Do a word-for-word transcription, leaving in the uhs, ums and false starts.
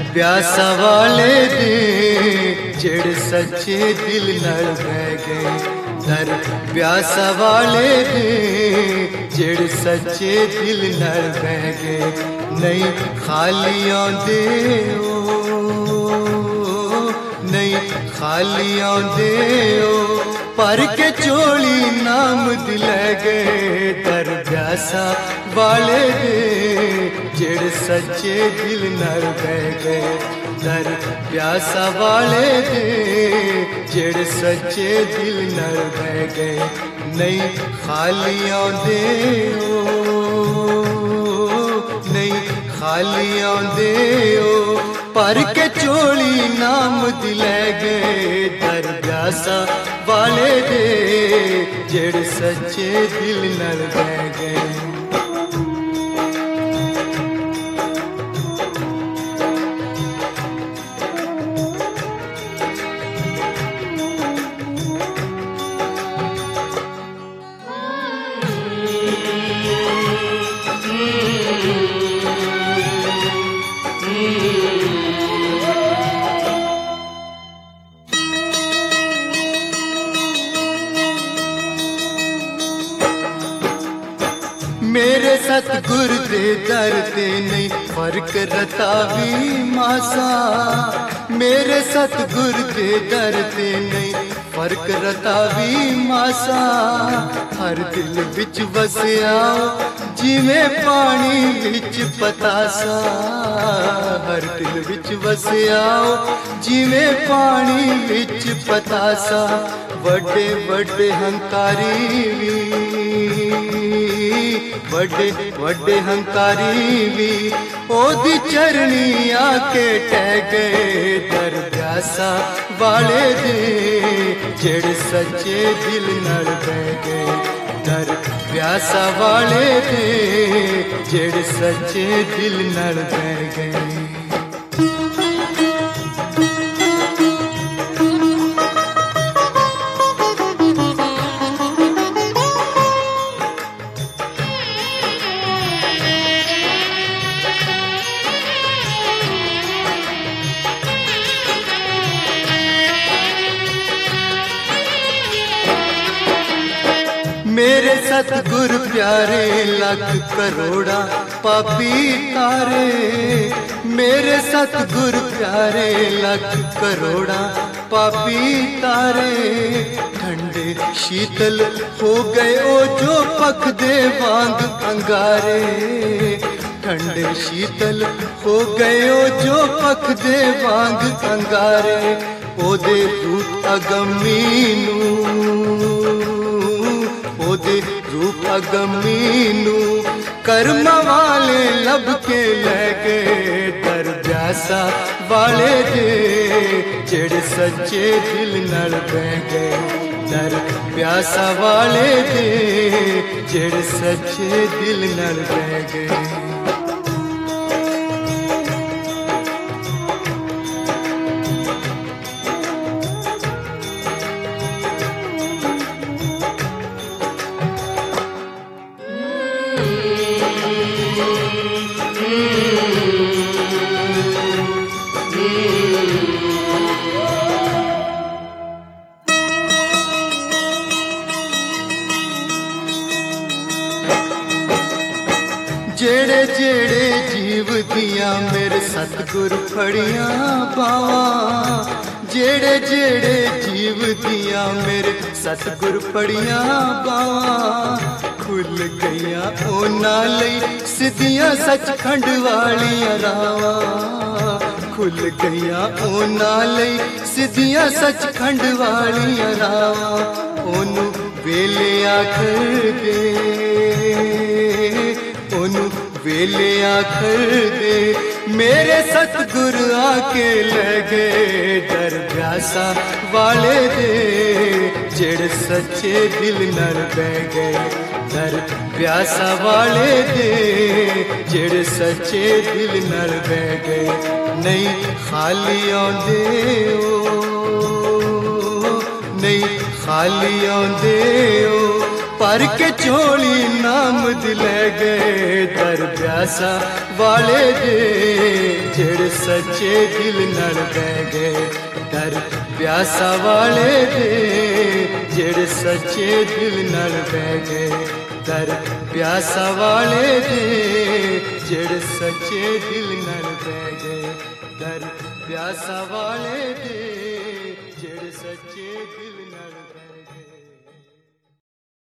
प्यासा वाले दे जेड़ सच्चे दिल नाल बह गए। दर प्यासा वाले दे जेड़ सच्चे दिल नाल बह गए। नहीं खाली आंदे ओ, नहीं खाली आंदे ओ, पर के चोली नाम दिलै गए। दर प्यासा वाले दे जेड़ सच्चे दिल नाल बह गए। दर प्यासा वाले दे जेड़ सच्चे दिल नाल बह गए। नहीं खाली आंदे ओ, नहीं खाली आंदे ओ, पर के चोली नाम दिलै गए। दर प्यासा वाले दे जेड़ सच्चे दिल नाल बह गए। मेरे सतगुर दे दर ते नहीं फर्क रता भी मासा। मेरे सतगुर दे दर ते नहीं फर्क रता भी मासा। हर दिल विच वसिया जिवें पानी विच पतासा। हर दिल विच वसिया जिवें पानी विच पतासा। वड्डे वड्डे हंकारी भी, वड्डे वड्डे हंकारी भी ओदी चरनी आके टह गए। दर प्यासा वाले दे जेड़ सच्चे दिल नाल बह गए। दर प्यासा वाले दे जेड़ सच्चे दिल नाल बह गए। मेरे सतगुर प्यारे लख करोड़ा पापी तारे। मेरे सतगुर प्यारे लख करोड़ा पापी तारे। ठंडे शीतल हो गए ओ जो पख दे वांग अंगारे। ठंडे शीतल हो गए ओ जो पख दे वांग अंगारे। ओदे रूप अगमी नू, ओदे रूप अगमी नू कर्म वाले लब के लै गए। दर प्यासा वाले दे जेड़ सच्चे दिल नाल बह गए। दर प्यासा वाले दे जेड़ सच्चे दिल नाल बह गए। जेड़े जेड़े जीव दियां मेरे सतगुर फड़ियां बावा। जेड़े जेड़े जीव दियां मेरे सतगुर फड़ियां बावा। खुल गईयां ओना लई सिद्धियां सचखंड वालियां रावा। खुल गईयां ओना लई सिद्धियां सचखंड वालियां रावा। ओनू वेले आखर दे, ओनू वेले आखर दे मेरे सतगुर आके ले गए। दर प्यासा वाले दे जेड़ सच्चे दिल नाल बह गए। दर प्यासा वाले दे जेड़ सच्चे दिल नाल बह गए। नहीं खाली आंदे ओ, नहीं खाली आंदे ओ, पर के चोली नाम दिलै गए। दर प्यासा वाले दे ਜਿਹੜੇ ਸੱਚੇ ਦਿਲ ਨਾਲ ਬਹਿ ਗਏ ਦਰ ਪਿਆਸਾ ਵਾਲੇ ਦੇ ਜਿਹੜੇ ਸੱਚੇ ਦਿਲ ਨਾਲ ਬਹਿ ਗਏ ਦਰ ਪਿਆਸਾ ਵਾਲੇ ਦੇ ਜਿਹੜੇ ਸੱਚੇ ਦਿਲ ਨਾਲ ਬਹਿ ਗਏ ਦਰ ਪਿਆਸਾ ਵਾਲੇ ਦੇ ਜਿਹੜੇ ਸੱਚੇ ਦਿਲ ਨਾਲ ਬਹਿ